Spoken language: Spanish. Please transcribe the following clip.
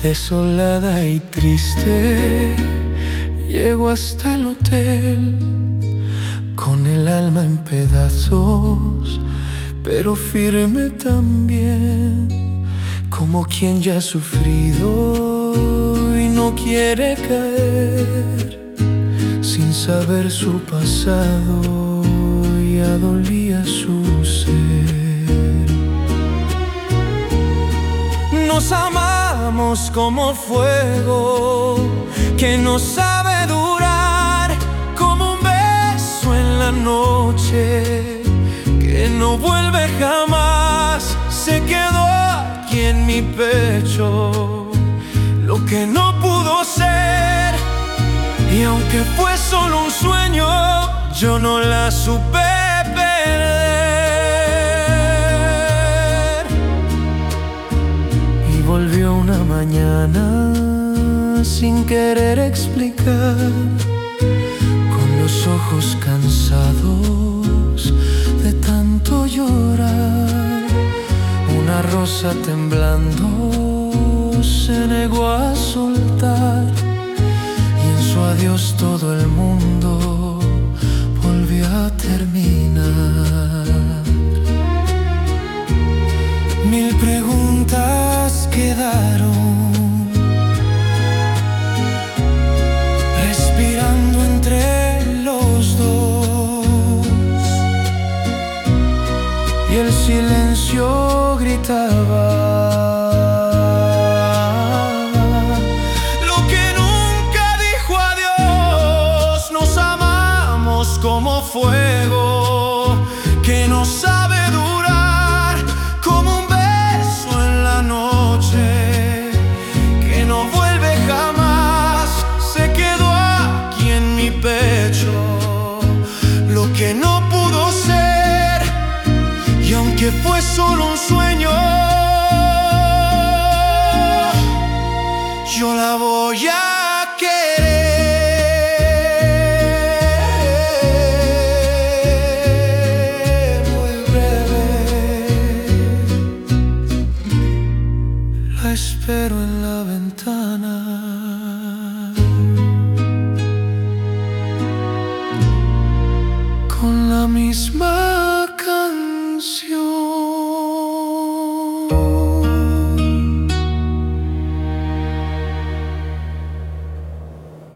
Desolada y triste, llego hasta el hotel con el alma en pedazos, pero firme también, como quien ya ha sufrido y no quiere caer. Sin saber su pasado, ya dolía su ser. Nos amamos como fuego que no sabe durar, como un beso en la noche que no vuelve jamás. Se quedó aquí en mi pecho lo que no pudo ser, y aunque fue solo un sueño, yo no la supe perder. Y volvió una mañana sin querer explicar, con los ojos cansados de tanto llorar. Una rosa temblando se negó a soltar, y en su adiós todo el mundo volvió a terminar. Mil preguntas quedaron respirando entre los dos, y el silencio gritaba lo que nunca dijo adiós. Nos amamos como fuego que no sabe durar, como un beso en la noche que no vuelve jamás. Se quedó aquí en mi pecho lo que no pudo ser, y aunque fue solo un sueño, yo la voy a querer. Muy breve la espero en la ventana, con la misma canción.